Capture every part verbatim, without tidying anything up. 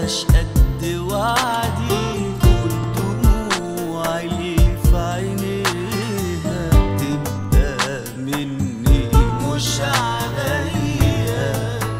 بقاش قد وعدي، والدموع اللي في عينيها تبقى مني مش عليا.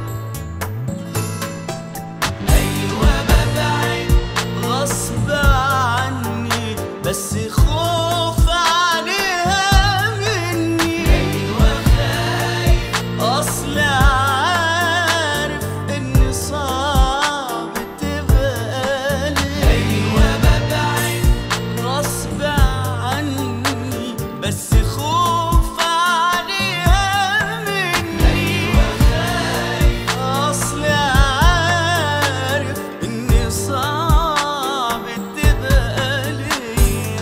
أيوة ببعد غصب عني بس خوف عليها مني. أيوة خايف أصل عارف إن صعب تبقى لي. أيوة ببعد غصب عني بس خوف عليها مني. أيوة خايف أصل عارف إن صعب تبقى ليا.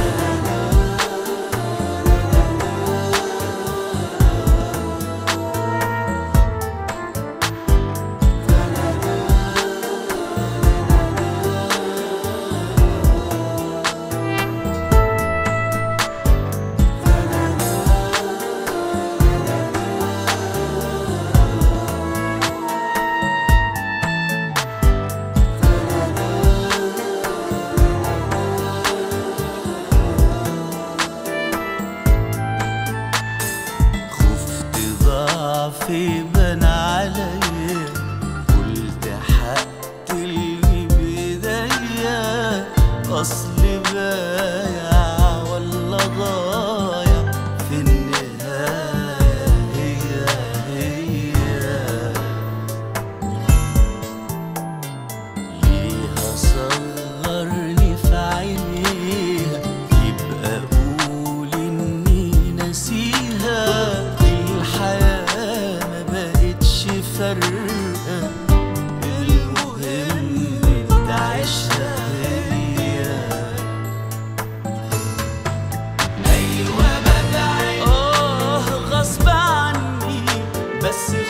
ضعفي بان عليا، قلت هقتلني بايديا، اصل بايع ولا ضايع في النهاية هي هي. ليها صغرني في عينيها يبقى قول اني ناسيها. الحياة ما بقتش فارقة، المهم تعيشها هي. أيوة ببعد آه غصب عني بس